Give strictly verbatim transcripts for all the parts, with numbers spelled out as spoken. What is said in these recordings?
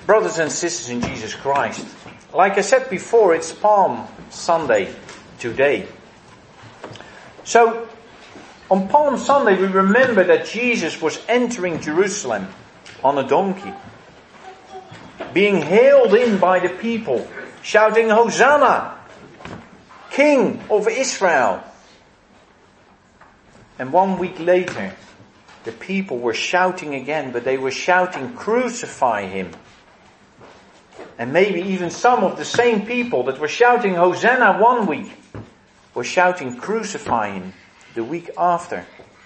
Brothers and sisters in Jesus Christ, like I said before, it's Palm Sunday today. So, on Palm Sunday we remember that Jesus was entering Jerusalem on a donkey, being hailed in by the people, shouting, Hosanna, King of Israel. And one week later, the people were shouting again, but they were shouting, crucify him. And maybe even some of the same people that were shouting Hosanna one week were shouting crucify him the week after.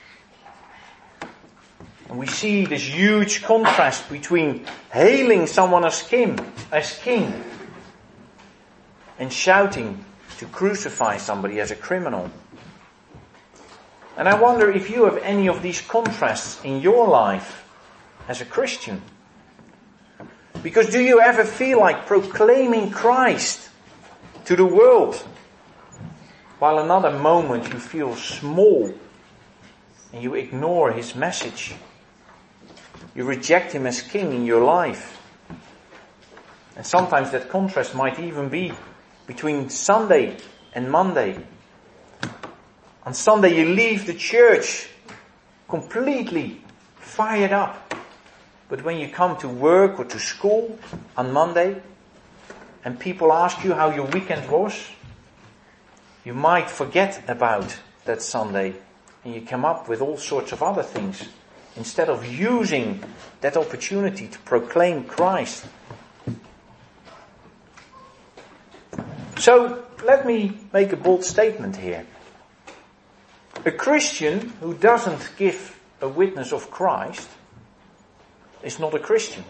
And we see this huge contrast between hailing someone as king, as king, and shouting to crucify somebody as a criminal. And I wonder if you have any of these contrasts in your life as a Christian. Because do you ever feel like proclaiming Christ to the world, while another moment you feel small and you ignore his message? You reject him as king in your life. And sometimes that contrast might even be between Sunday and Monday. On Sunday you leave the church completely fired up. But when you come to work or to school on Monday and people ask you how your weekend was, you might forget about that Sunday and you come up with all sorts of other things instead of using that opportunity to proclaim Christ. So let me make a bold statement here. A Christian who doesn't give a witness of Christ is not a Christian.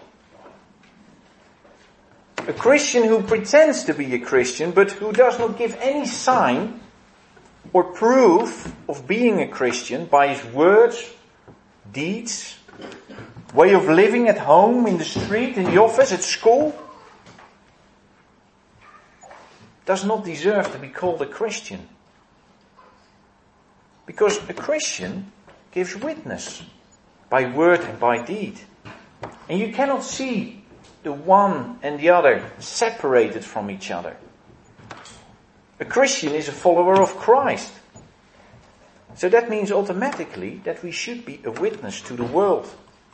A Christian who pretends to be a Christian but who does not give any sign or proof of being a Christian by his words, deeds, way of living at home, in the street, in the office, at school, does not deserve to be called a Christian. Because a Christian gives witness by word and by deed. And you cannot see the one and the other separated from each other. A Christian is a follower of Christ. So that means automatically that we should be a witness to the world.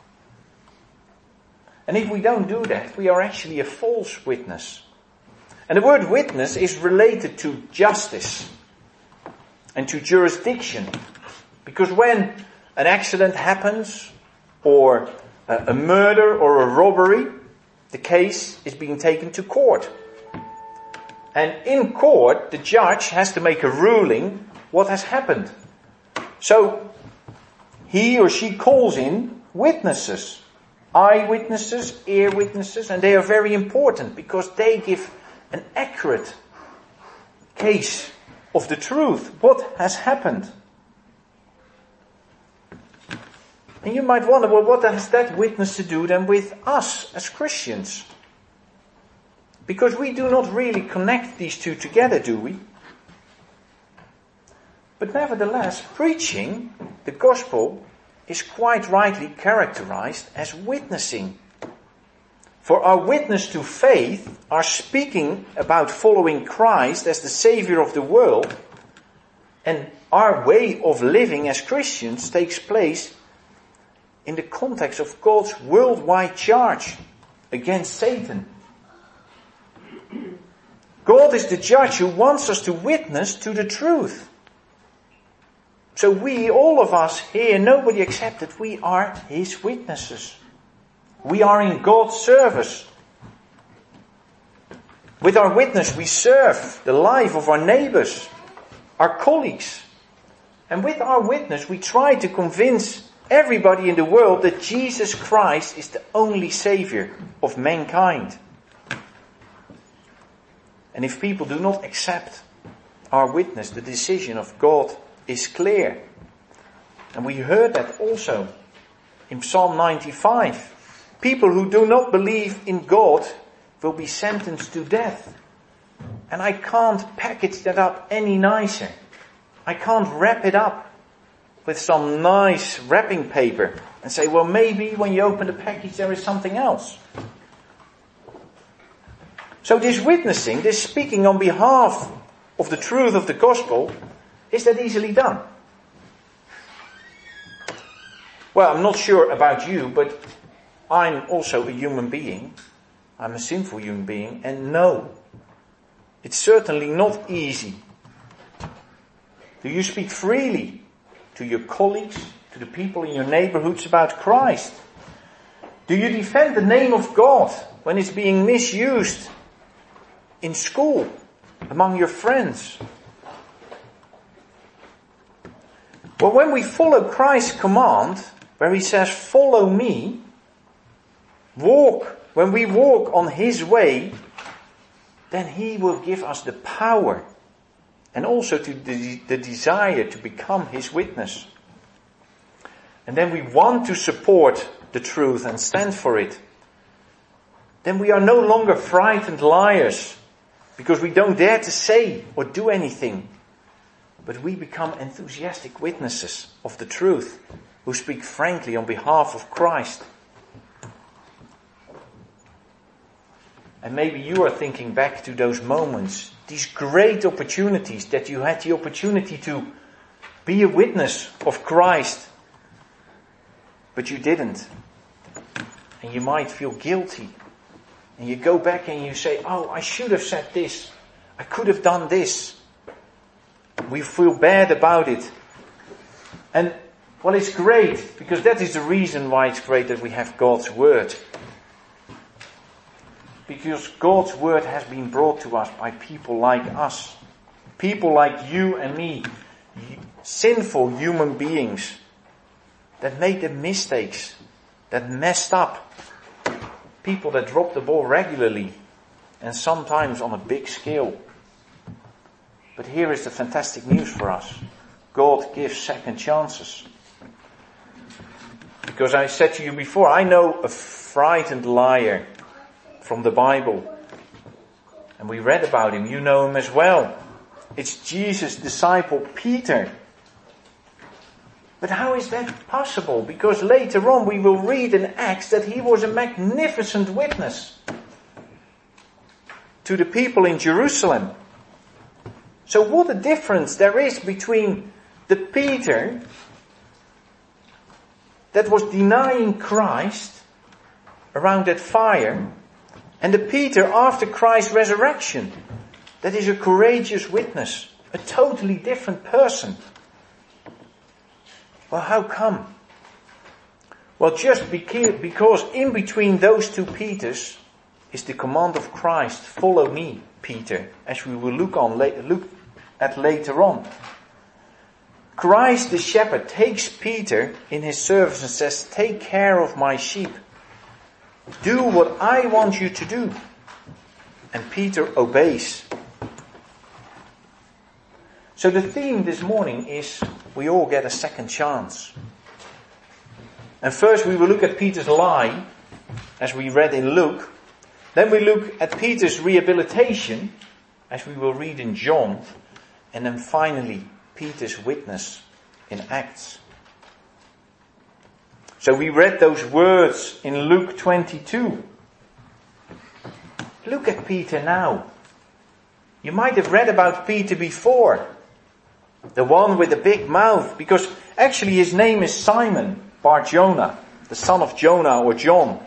And if we don't do that, we are actually a false witness. And the word witness is related to justice and to jurisdiction. Because when an accident happens, or a murder or a robbery, the case is being taken to court. And in court, the judge has to make a ruling what has happened. So, he or she calls in witnesses, eyewitnesses, ear witnesses, and they are very important because they give an accurate case of the truth, what has happened. And you might wonder, well, what has that witness to do then with us as Christians? Because we do not really connect these two together, do we? But nevertheless, preaching the gospel is quite rightly characterized as witnessing. For our witness to faith, our speaking about following Christ as the Savior of the world, and our way of living as Christians takes place in the context of God's worldwide charge against Satan. God is the judge who wants us to witness to the truth. So we, all of us here, nobody excepted, we are his witnesses. We are in God's service. With our witness we serve the life of our neighbors, our colleagues. And with our witness we try to convince everybody in the world that Jesus Christ is the only Savior of mankind. And if people do not accept our witness, the decision of God is clear. And we heard that also in Psalm ninety-five. People who do not believe in God will be sentenced to death. And I can't package that up any nicer. I can't wrap it up with some nice wrapping paper and say, well, maybe when you open the package there is something else. So this witnessing, this speaking on behalf of the truth of the gospel, is that easily done? Well, I'm not sure about you, but I'm also a human being. I'm a sinful human being, and no, it's certainly not easy. Do you speak freely to your colleagues, to the people in your neighborhoods about Christ? Do you defend the name of God when it's being misused in school, among your friends? Well, when we follow Christ's command, where he says, follow me, walk, when we walk on his way, then he will give us the power and also to the, the desire to become his witness. And then we want to support the truth and stand for it. Then we are no longer frightened liars because we don't dare to say or do anything. But we become enthusiastic witnesses of the truth who speak frankly on behalf of Christ. And maybe you are thinking back to those moments, these great opportunities that you had the opportunity to be a witness of Christ, but you didn't. And you might feel guilty. And you go back and you say, oh, I should have said this. I could have done this. We feel bad about it. And, well, it's great, because that is the reason why it's great that we have God's Word. Because God's Word has been brought to us by people like us. People like you and me. Sinful human beings that made the mistakes, that messed up. People that drop the ball regularly and sometimes on a big scale. But here is the fantastic news for us. God gives second chances. Because I said to you before, I know a frightened liar from the Bible. And we read about him. You know him as well. It's Jesus' disciple Peter. But how is that possible? Because later on we will read in Acts that he was a magnificent witness to the people in Jerusalem. So what a difference there is between the Peter that was denying Christ around that fire and the Peter after Christ's resurrection that is a courageous witness, a totally different person. Well, how come? Well, just because in between those two Peters is the command of Christ, follow me, Peter, as we will look on look at later on. Christ the shepherd takes Peter in his service and says, take care of my sheep. Do what I want you to do. And Peter obeys. So the theme this morning is we all get a second chance. And first we will look at Peter's lie, as we read in Luke. Then we look at Peter's rehabilitation, as we will read in John. And then finally, Peter's witness in Acts. So we read those words in Luke twenty-two. Look at Peter now. You might have read about Peter before. The one with the big mouth, because actually his name is Simon Bar-Jonah, the son of Jonah or John.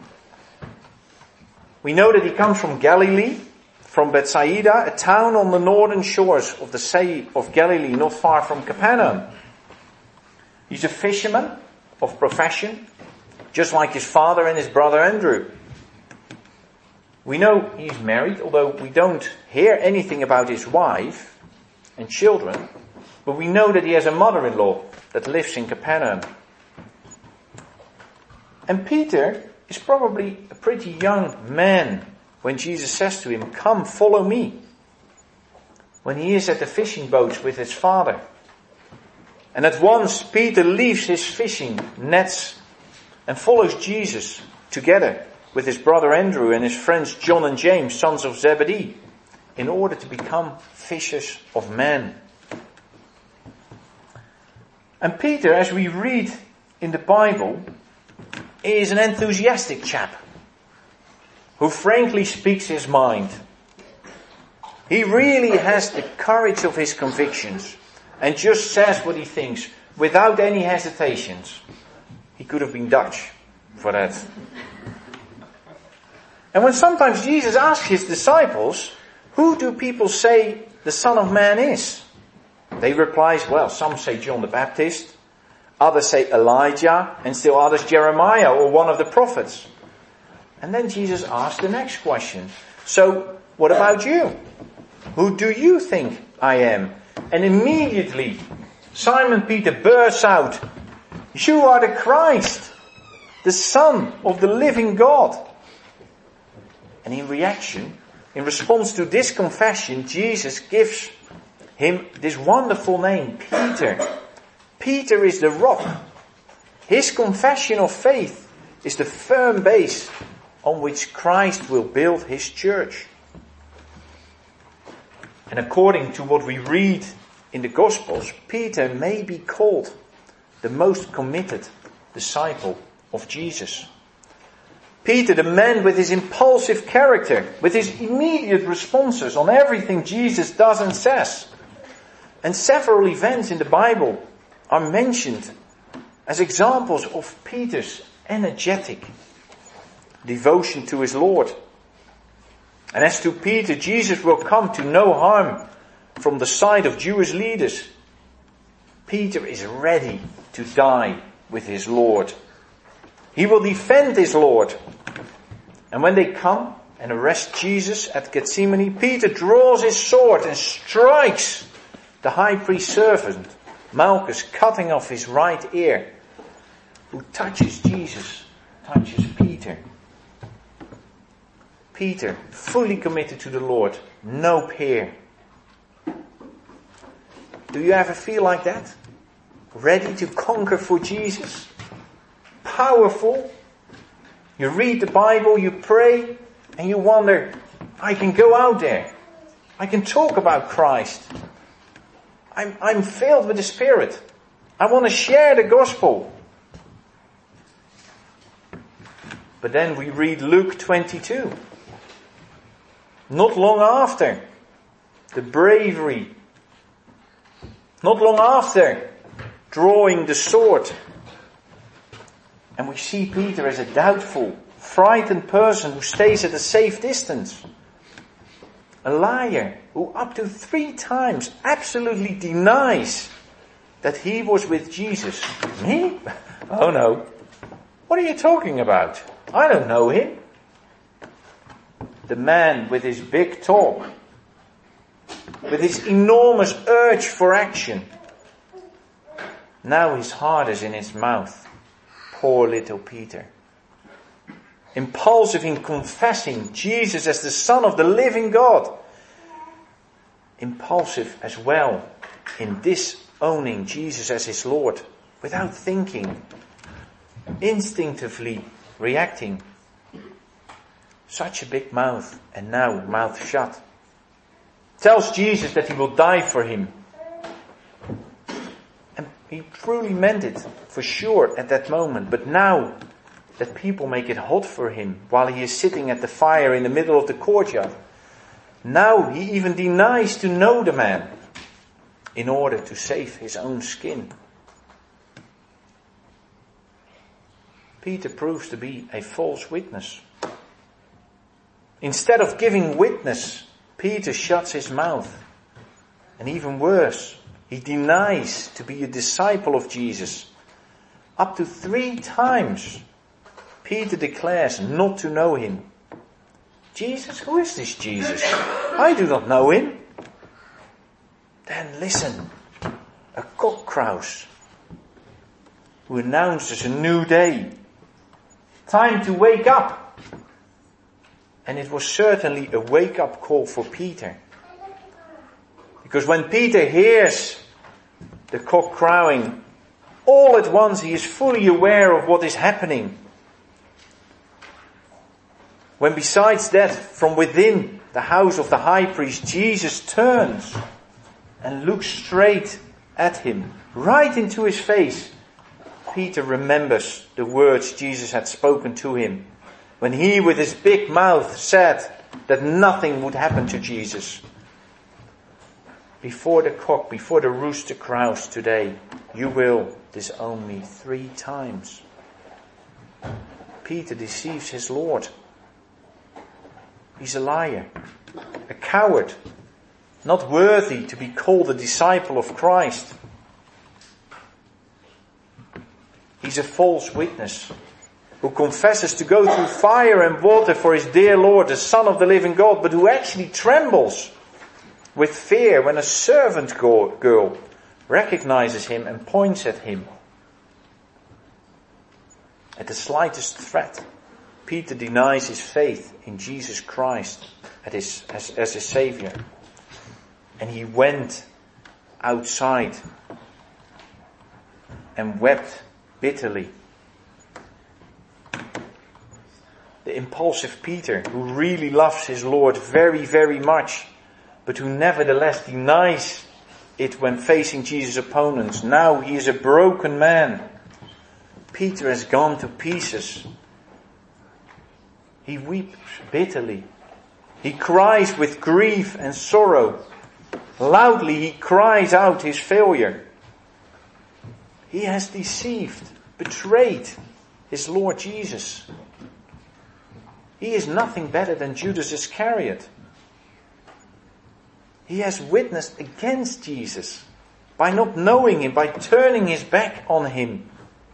We know that he comes from Galilee, from Bethsaida, a town on the northern shores of the Sea of Galilee, not far from Capernaum. He's a fisherman of profession, just like his father and his brother Andrew. We know he's married, although we don't hear anything about his wife and children, but we know that he has a mother-in-law that lives in Capernaum. And Peter is probably a pretty young man when Jesus says to him, come, follow me. When he is at the fishing boats with his father. And at once Peter leaves his fishing nets and follows Jesus together with his brother Andrew and his friends John and James, sons of Zebedee, in order to become fishers of men. And Peter, as we read in the Bible, is an enthusiastic chap who frankly speaks his mind. He really has the courage of his convictions and just says what he thinks without any hesitations. He could have been Dutch for that. And when sometimes Jesus asks his disciples, who do people say the Son of Man is? They reply, well, some say John the Baptist, others say Elijah, and still others Jeremiah or one of the prophets. And then Jesus asks the next question. So, what about you? Who do you think I am? And immediately, Simon Peter bursts out, you are the Christ, the Son of the living God. And in reaction, in response to this confession, Jesus gives him this wonderful name, Peter. Peter is the rock. His confession of faith is the firm base on which Christ will build his church. And according to what we read in the Gospels, Peter may be called the most committed disciple of Jesus. Peter, the man with his impulsive character, with his immediate responses on everything Jesus does and says. And several events in the Bible are mentioned as examples of Peter's energetic devotion to his Lord. And as to Peter, Jesus will come to no harm from the side of Jewish leaders. Peter is ready to die with his Lord. He will defend his Lord. And when they come and arrest Jesus at Gethsemane, Peter draws his sword and strikes the high priest's servant, Malchus, cutting off his right ear. Who touches Jesus, touches Peter. Peter, fully committed to the Lord, no peer. Do you ever feel like that? Ready to conquer for Jesus? Powerful? You read the Bible, you pray, and you wonder, I can go out there. I can talk about Christ. I'm, I'm filled with the Spirit. I want to share the gospel. But then we read Luke twenty-two. Not long after the bravery, not long after drawing the sword, and we see Peter as a doubtful, frightened person who stays at a safe distance. A liar who up to three times absolutely denies that he was with Jesus. Me? Oh no. What are you talking about? I don't know him. The man with his big talk, with his enormous urge for action. Now his heart is in his mouth. Poor little Peter. Impulsive in confessing Jesus as the Son of the living God. Impulsive as well in disowning Jesus as his Lord without thinking. Instinctively reacting. Such a big mouth, and now mouth shut. Tells Jesus that he will die for him. And he truly meant it, for sure, at that moment. But now that people make it hot for him while he is sitting at the fire in the middle of the courtyard, now he even denies to know the man in order to save his own skin. Peter proves to be a false witness. Instead of giving witness, Peter shuts his mouth. And even worse, he denies to be a disciple of Jesus. Up to three times, Peter declares not to know him. Jesus, who is this Jesus? I do not know him. Then listen, a cock crows who announces a new day. Time to wake up. And it was certainly a wake-up call for Peter. Because when Peter hears the cock crowing, all at once he is fully aware of what is happening. When besides that, from within the house of the high priest, Jesus turns and looks straight at him, right into his face, Peter remembers the words Jesus had spoken to him. When he with his big mouth said that nothing would happen to Jesus. Before the cock, before the rooster crows today, you will disown me three times. Peter deceives his Lord. He's a liar, a coward, not worthy to be called a disciple of Christ. He's a false witness who confesses to go through fire and water for his dear Lord, the Son of the living God, but who actually trembles with fear when a servant girl recognizes him and points at him. At the slightest threat, Peter denies his faith in Jesus Christ as his, as, as his Savior. And he went outside and wept bitterly. The impulsive Peter, who really loves his Lord very, very much, but who nevertheless denies it when facing Jesus' opponents. Now he is a broken man. Peter has gone to pieces. He weeps bitterly. He cries with grief and sorrow. Loudly he cries out his failure. He has deceived, betrayed his Lord Jesus. He is nothing better than Judas Iscariot. He has witnessed against Jesus by not knowing him, by turning his back on him.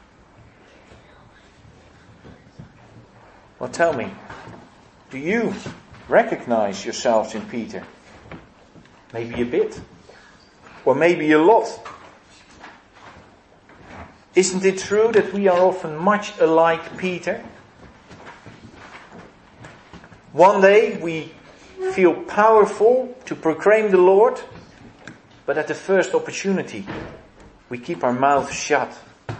Well, tell me, do you recognize yourselves in Peter? Maybe a bit, or maybe a lot. Isn't it true that we are often much alike Peter? One day we feel powerful to proclaim the Lord, but at the first opportunity we keep our mouths shut.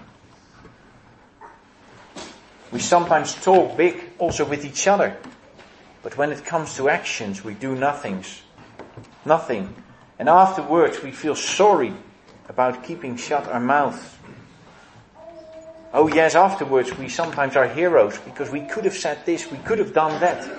We sometimes talk big also with each other, but when it comes to actions we do nothings. Nothing. And afterwards we feel sorry about keeping shut our mouths. Oh yes, afterwards we sometimes are heroes because we could have said this, we could have done that.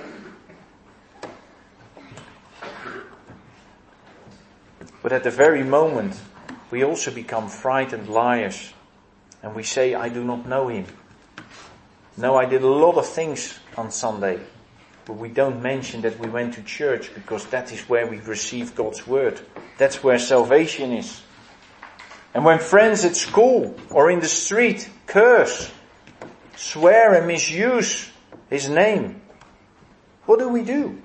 But at the very moment, we also become frightened liars. And we say, I do not know him. No, I did a lot of things on Sunday. But we don't mention that we went to church because that is where we receive God's word. That's where salvation is. And when friends at school or in the street curse, swear and misuse his name, what do we do?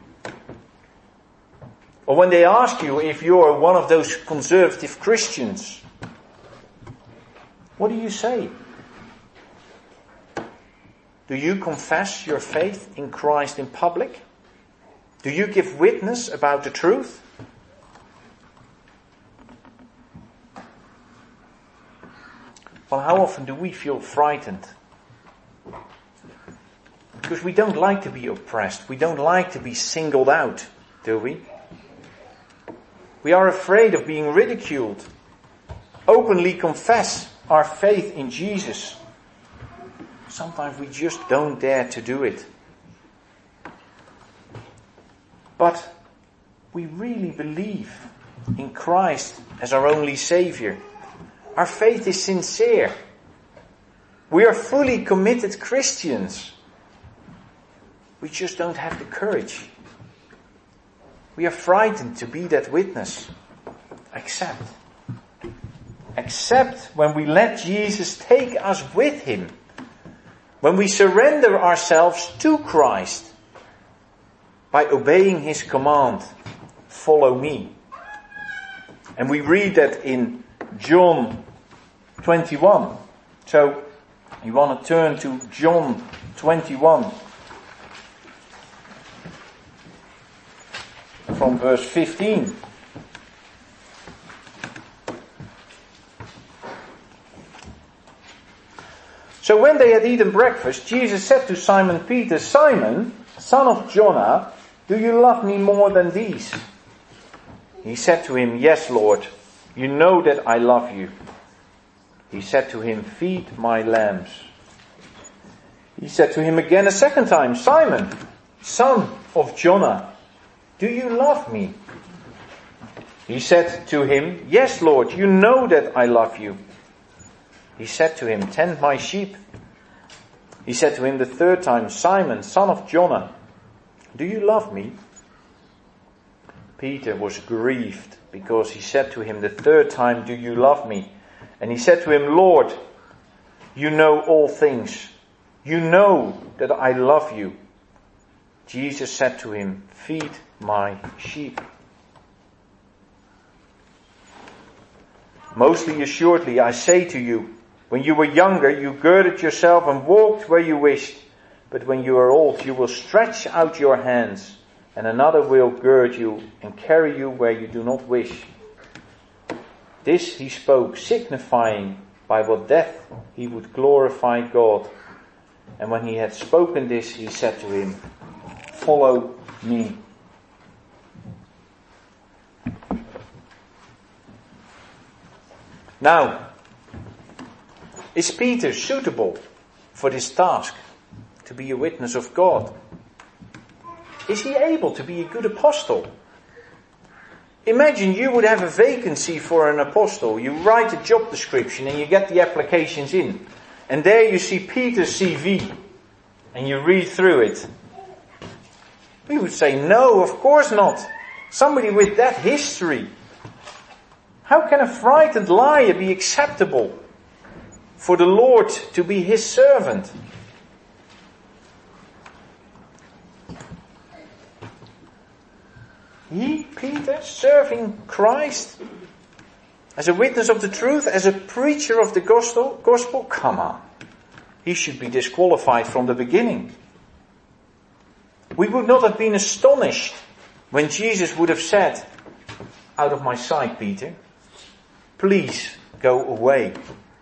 Or when they ask you if you're one of those conservative Christians, what do you say? Do you confess your faith in Christ in public? Do you give witness about the truth? Well, how often do we feel frightened? Because we don't like to be oppressed. We don't like to be singled out, do we? We are afraid of being ridiculed. Openly confess our faith in Jesus. Sometimes we just don't dare to do it. But we really believe in Christ as our only Savior. Our faith is sincere. We are fully committed Christians. We just don't have the courage. We are frightened to be that witness. Except, except when we let Jesus take us with him. When we surrender ourselves to Christ by obeying his command, follow me. And we read that in John twenty-one. So, you want to turn to John twenty-one. From verse fifteen. So when they had eaten breakfast, Jesus said to Simon Peter, Simon, son of Jonah, do you love me more than these? He said to him, Yes, Lord, you know that I love you. He said to him, Feed my lambs. He said to him again a second time, Simon, son of Jonah, do you love me? He said to him, yes, Lord, you know that I love you. He said to him, tend my sheep. He said to him the third time, Simon, son of Jonah, do you love me? Peter was grieved because he said to him the third time, do you love me? And he said to him, Lord, you know all things. You know that I love you. Jesus said to him, feed my sheep. Mostly assuredly, I say to you, when you were younger, you girded yourself and walked where you wished. But when you are old, you will stretch out your hands, and another will gird you and carry you where you do not wish. This he spoke, signifying by what death he would glorify God. And when he had spoken this, he said to him, follow me. Now, is Peter suitable for this task, to be a witness of God? Is he able to be a good apostle? Imagine you would have a vacancy for an apostle. You write a job description and you get the applications in. And there you see Peter's C V. And you read through it. We would say, no, of course not. Somebody with that history. How can a frightened liar be acceptable for the Lord to be his servant? He, Peter, serving Christ as a witness of the truth, as a preacher of the gospel, gospel, come on. He should be disqualified from the beginning. We would not have been astonished when Jesus would have said, out of my sight, Peter, please go away.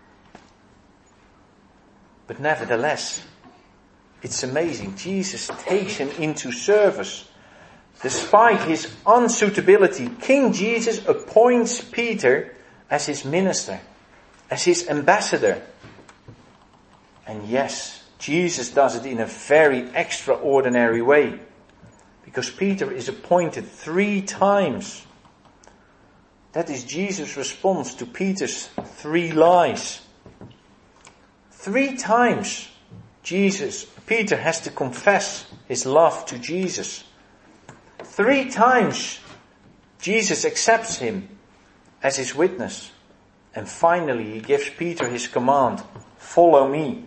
But nevertheless, it's amazing. Jesus takes him into service. Despite his unsuitability, King Jesus appoints Peter as his minister, as his ambassador. And yes, Jesus does it in a very extraordinary way. Because Peter is appointed three times. That is Jesus' response to Peter's three lies. Three times Jesus, Peter has to confess his love to Jesus. Three times Jesus accepts him as his witness. And finally he gives Peter his command, follow me.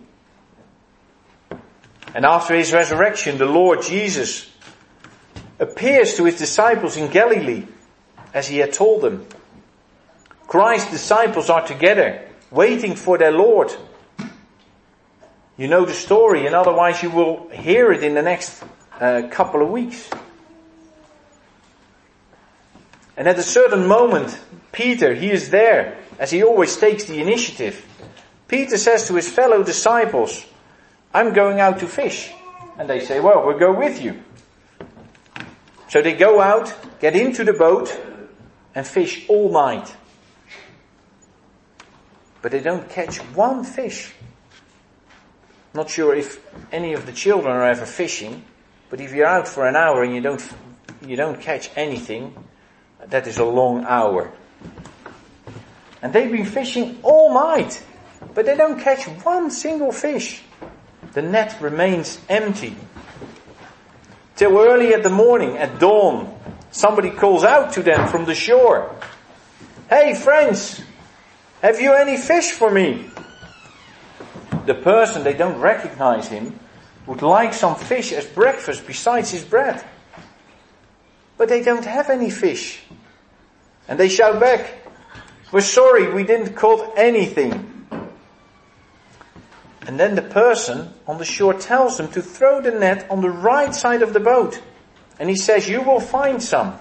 And after his resurrection, the Lord Jesus appears to his disciples in Galilee as he had told them. Christ's disciples are together, waiting for their Lord. You know the story, and otherwise you will hear it in the next uh, couple of weeks. And at a certain moment, Peter, he is there, as he always takes the initiative. Peter says to his fellow disciples, I'm going out to fish. And they say, well, we'll go with you. So they go out, get into the boat, and fish all night. But they don't catch one fish. Not sure if any of the children are ever fishing, but if you're out for an hour and you don't, you don't catch anything, that is a long hour. And they've been fishing all night, but they don't catch one single fish. The net remains empty. Till early at the morning, at dawn, somebody calls out to them from the shore. Hey friends, have you any fish for me? The person, they don't recognize him, would like some fish as breakfast besides his bread. But they don't have any fish. And they shout back, we're sorry, we didn't caught anything. And then the person on the shore tells them to throw the net on the right side of the boat. And he says, you will find some.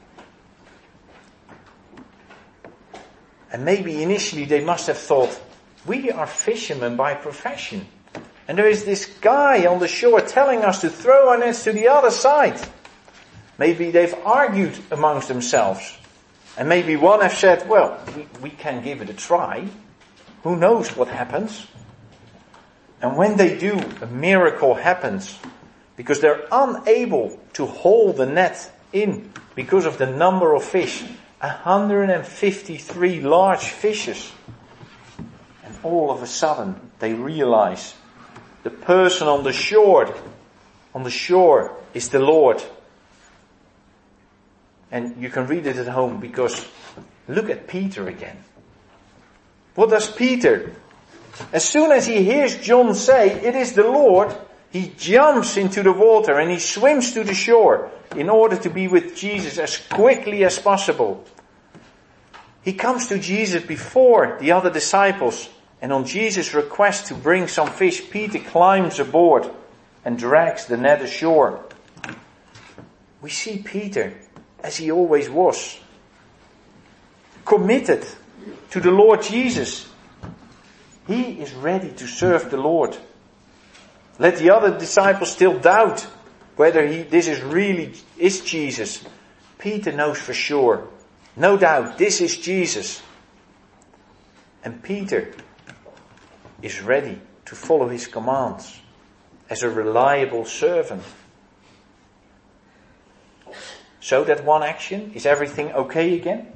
And maybe initially they must have thought, we are fishermen by profession. And there is this guy on the shore telling us to throw our nets to the other side. Maybe they've argued amongst themselves. And maybe one has said, well, we, we can give it a try. Who knows what happens? And when they do, a miracle happens. Because they're unable to hold the net in because of the number of fish. one hundred fifty-three large fishes. And all of a sudden they realize the person on the shore, on the shore is the Lord. And you can read it at home, because look at Peter again. What does Peter? As soon as he hears John say, "It is the Lord," he jumps into the water and he swims to the shore in order to be with Jesus as quickly as possible. He comes to Jesus before the other disciples, and on Jesus' request to bring some fish, Peter climbs aboard and drags the net ashore. We see Peter as he always was, committed to the Lord Jesus. He is ready to serve the Lord. Let the other disciples still doubt whether he, this is really is Jesus. Peter knows for sure. No doubt, this is Jesus. And Peter is ready to follow his commands as a reliable servant. So that one action, is everything okay again?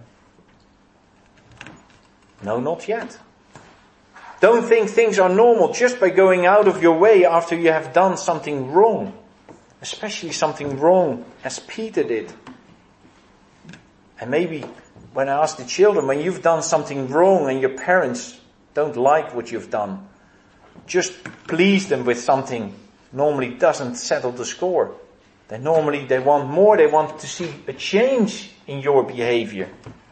No, not yet. Don't think things are normal just by going out of your way after you have done something wrong. Especially something wrong as Peter did. And maybe when I ask the children, when you've done something wrong and your parents don't like what you've done, just please them with something normally doesn't settle the score. They normally, they want more, they want to see a change in your behavior.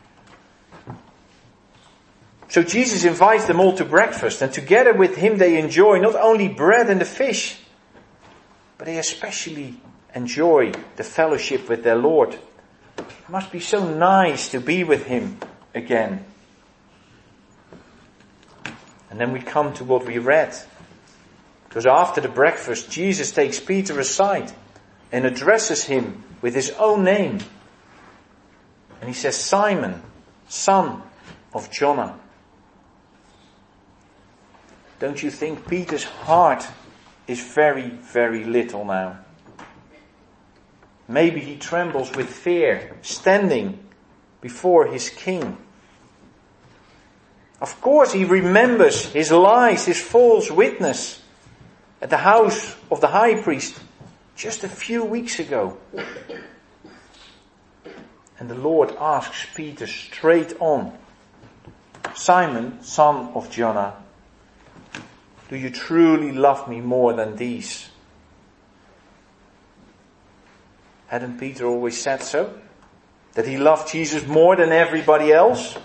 So Jesus invites them all to breakfast, and together with him they enjoy not only bread and the fish, but they especially enjoy the fellowship with their Lord. It must be so nice to be with him again. And then we come to what we read. Because after the breakfast, Jesus takes Peter aside and addresses him with his own name. And he says, "Simon, son of Jonah." Don't you think Peter's heart is very, very little now? Maybe he trembles with fear, standing before his king. Of course he remembers his lies, his false witness at the house of the high priest just a few weeks ago. And the Lord asks Peter straight on, "Simon, son of Jonah, do you truly love me more than these?" Hadn't Peter always said so? That he loved Jesus more than everybody else?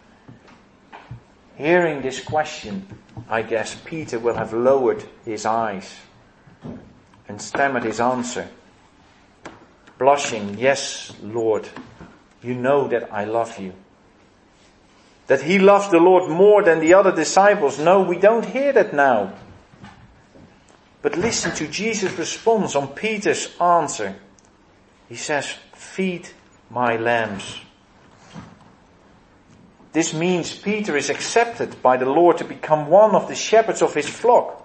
Hearing this question, I guess Peter will have lowered his eyes and stammered his answer, blushing, "Yes, Lord, you know that I love you." That he loved the Lord more than the other disciples, no, we don't hear that now. But listen to Jesus' response on Peter's answer. He says, "Feed my lambs." This means Peter is accepted by the Lord to become one of the shepherds of his flock.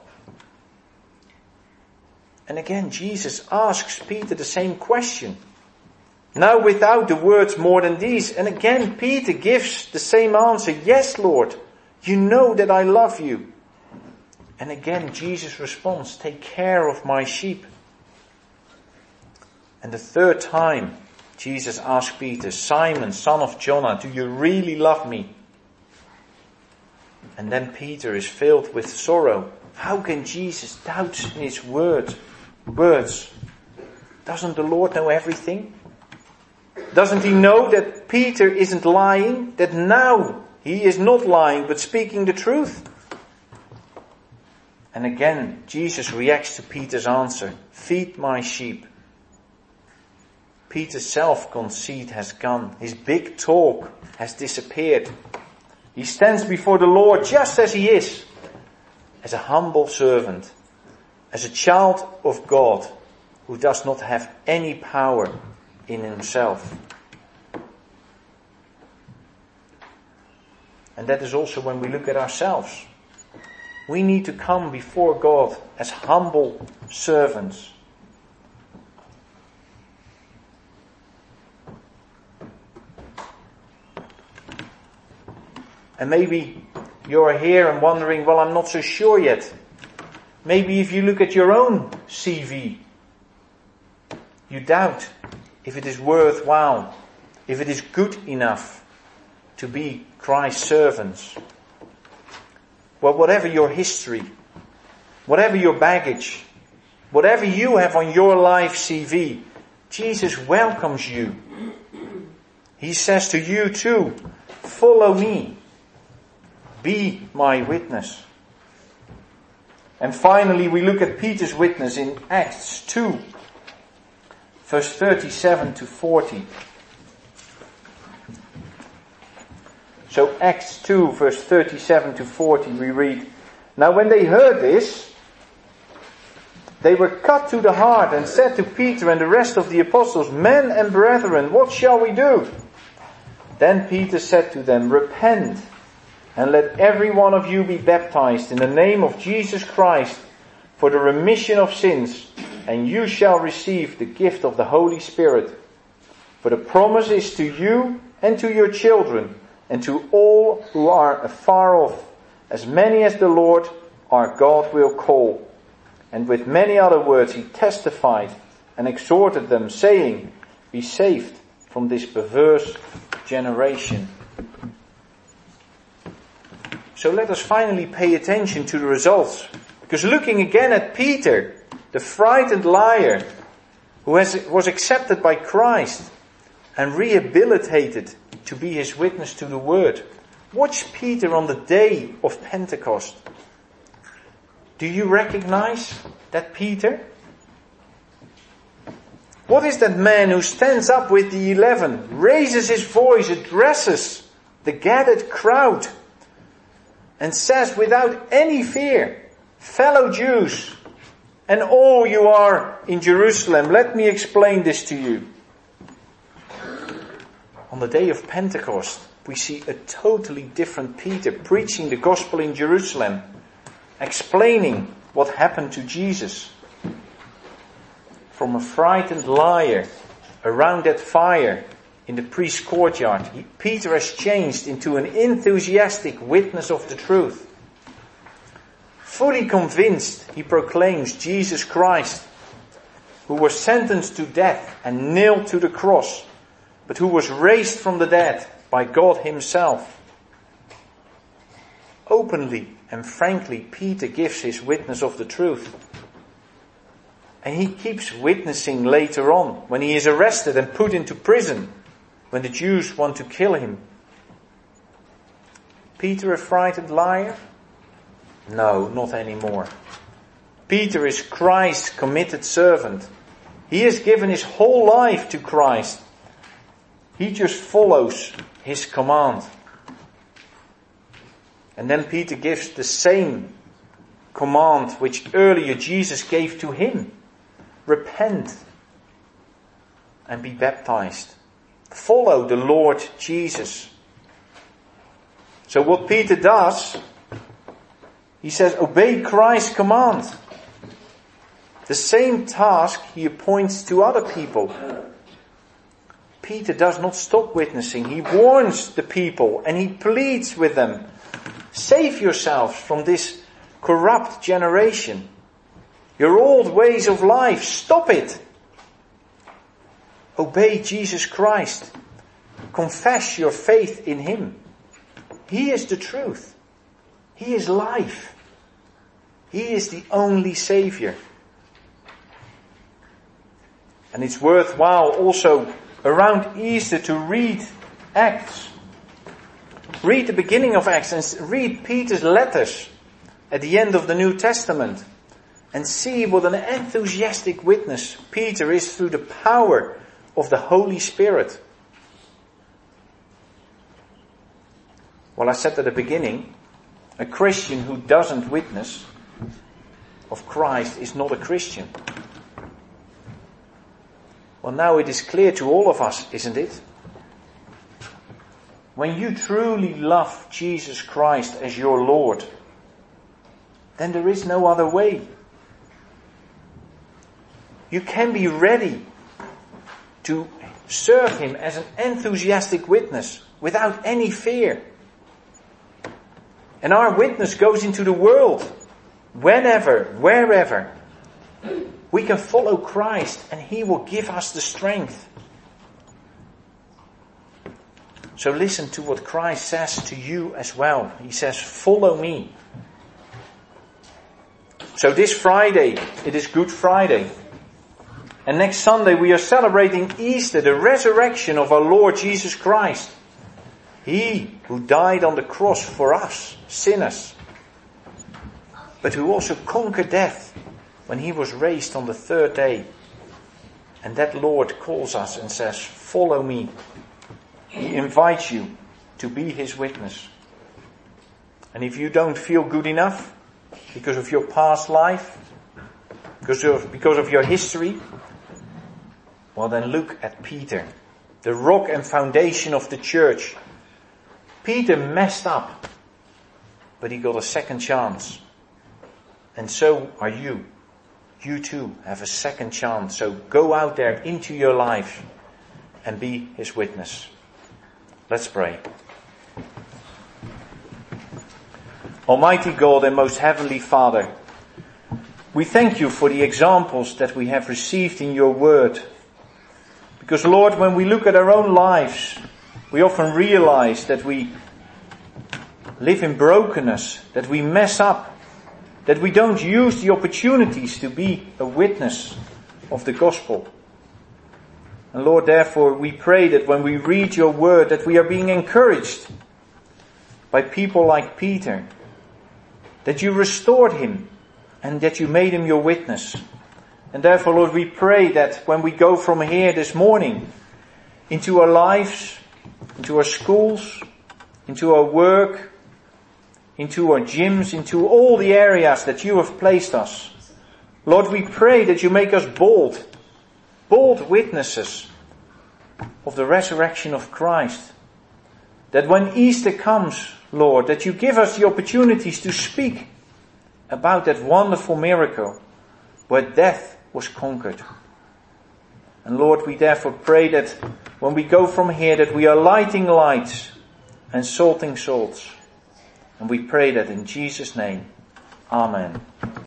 And again, Jesus asks Peter the same question. Now without the words "more than these." And again, Peter gives the same answer. "Yes, Lord, you know that I love you." And again, Jesus responds, "Take care of my sheep." And the third time, Jesus asks Peter, "Simon, son of Jonah, do you really love me?" And then Peter is filled with sorrow. How can Jesus doubt his word, words? Doesn't the Lord know everything? Doesn't he know that Peter isn't lying? That now he is not lying, but speaking the truth? And again, Jesus reacts to Peter's answer, "Feed my sheep." Peter's self-conceit has gone. His big talk has disappeared. He stands before the Lord just as he is, as a humble servant, as a child of God who does not have any power in himself. And that is also when we look at ourselves. We need to come before God as humble servants. And maybe you're here and wondering, well, I'm not so sure yet. Maybe if you look at your own C V, you doubt if it is worthwhile, if it is good enough to be Christ's servants. Well, whatever your history, whatever your baggage, whatever you have on your life C V, Jesus welcomes you. He says to you too, follow me. Be my witness. And finally, we look at Peter's witness in Acts two, verse thirty-seven to forty. So Acts two, verse thirty-seven to forty, we read, "Now when they heard this, they were cut to the heart and said to Peter and the rest of the apostles, 'Men and brethren, what shall we do?' Then Peter said to them, 'Repent, and let every one of you be baptized in the name of Jesus Christ for the remission of sins, and you shall receive the gift of the Holy Spirit. For the promise is to you and to your children, and to all who are afar off, as many as the Lord our God will call.' And with many other words he testified and exhorted them, saying, 'Be saved from this perverse generation.'" So let us finally pay attention to the results. Because looking again at Peter, the frightened liar, who has, was accepted by Christ and rehabilitated to be his witness to the word. Watch Peter on the day of Pentecost. Do you recognize that Peter? What is that man who stands up with the eleven, raises his voice, addresses the gathered crowd, and says without any fear, "Fellow Jews, and all you are in Jerusalem, let me explain this to you." On the day of Pentecost, we see a totally different Peter preaching the gospel in Jerusalem, explaining what happened to Jesus. From a frightened liar around that fire in the priest's courtyard, he, Peter has changed into an enthusiastic witness of the truth. Fully convinced, he proclaims Jesus Christ, who was sentenced to death and nailed to the cross, but who was raised from the dead by God himself. Openly and frankly, Peter gives his witness of the truth. And he keeps witnessing later on, when he is arrested and put into prison, when the Jews want to kill him. Peter a frightened liar? No, not anymore. Peter is Christ's committed servant. He has given his whole life to Christ. He just follows his command. And then Peter gives the same command which earlier Jesus gave to him. Repent and be baptized. Follow the Lord Jesus. So what Peter does, he says, obey Christ's command. The same task he appoints to other people. Peter does not stop witnessing. He warns the people and he pleads with them. Save yourselves from this corrupt generation. Your old ways of life, stop it. Obey Jesus Christ. Confess your faith in him. He is the truth. He is life. He is the only Savior. And it's worthwhile also around Easter to read Acts. Read the beginning of Acts and read Peter's letters at the end of the New Testament. And see what an enthusiastic witness Peter is through the power of the Holy Spirit. Well, I said at the beginning, a Christian who doesn't witness of Christ is not a Christian. Well, now it is clear to all of us, isn't it? When you truly love Jesus Christ as your Lord, then there is no other way. You can be ready to serve Him as an enthusiastic witness without any fear. And our witness goes into the world, whenever, wherever. We can follow Christ and He will give us the strength. So listen to what Christ says to you as well. He says, follow me. So this Friday, it is Good Friday. And next Sunday we are celebrating Easter, the resurrection of our Lord Jesus Christ. He who died on the cross for us, sinners. But who also conquered death when He was raised on the third day. And that Lord calls us and says, follow me. He invites you to be His witness. And if you don't feel good enough because of your past life, because of, because of your history, well then look at Peter, the rock and foundation of the church. Peter messed up, but he got a second chance. And so are you. You too have a second chance. So go out there into your life and be His witness. Let's pray. Almighty God and most heavenly Father, we thank You for the examples that we have received in Your word. Because Lord, when we look at our own lives, we often realize that we live in brokenness, that we mess up, that we don't use the opportunities to be a witness of the gospel. And Lord, therefore we pray that when we read Your word, that we are being encouraged by people like Peter, that You restored him and that You made him Your witness. And therefore, Lord, we pray that when we go from here this morning into our lives, into our schools, into our work, into our gyms, into all the areas that You have placed us, Lord, we pray that You make us bold, bold witnesses of the resurrection of Christ. That when Easter comes, Lord, that You give us the opportunities to speak about that wonderful miracle where death was conquered. And Lord, we therefore pray that when we go from here, that we are lighting lights and salting salts. And we pray that in Jesus' name. Amen.